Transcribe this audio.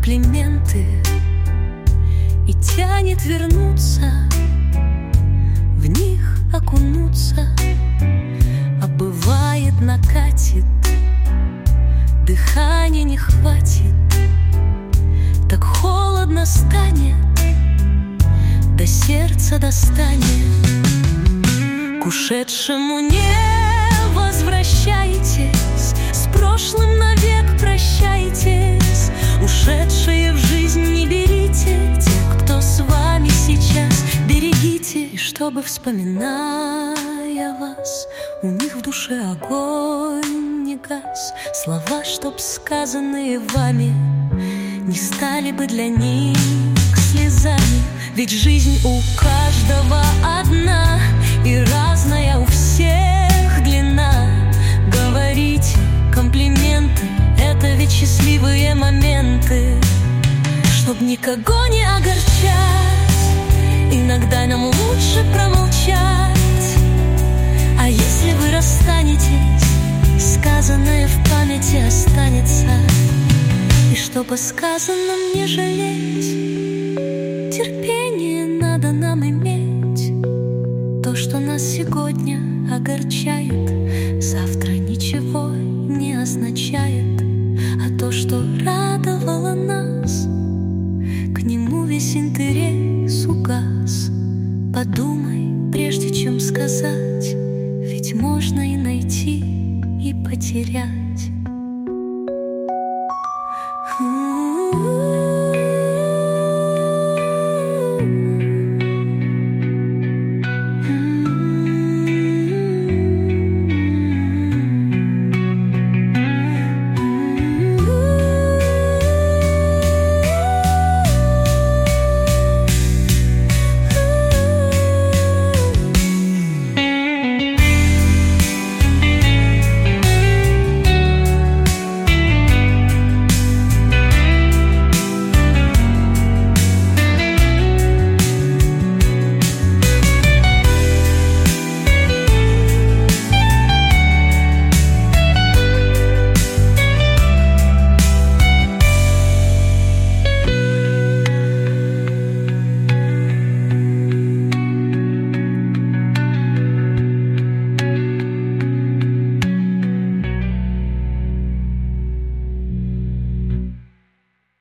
комплименты и тянет вернуться, в них окунуться. А бывает, накатит, дыхания не хватит, так холодно станет, до сердца достанет. К ушедшему не возвращайтесь, с прошлым навек прощайтесь. Ушедшие в жизнь не берите, тех, кто с вами сейчас, берегите. И чтобы, вспоминая вас, у них в душе огонь не гас. Слова, чтоб сказанные вами, не стали бы для них слезами. Ведь жизнь у каждого одна, и разная у всех длина. Говорите комплименты, это ведь счастливые моменты. Чтоб никого не огорчать, иногда нам лучше промолчать. А если вы расстанетесь, сказанное в памяти останется. И чтобы сказанном не жалеть, терпение надо нам иметь. То, что нас сегодня огорчает, завтра ничего не означает. А то, что радовало нас, к нему весь интерес угас. Подумай, прежде чем сказать, ведь можно и найти, и потерять.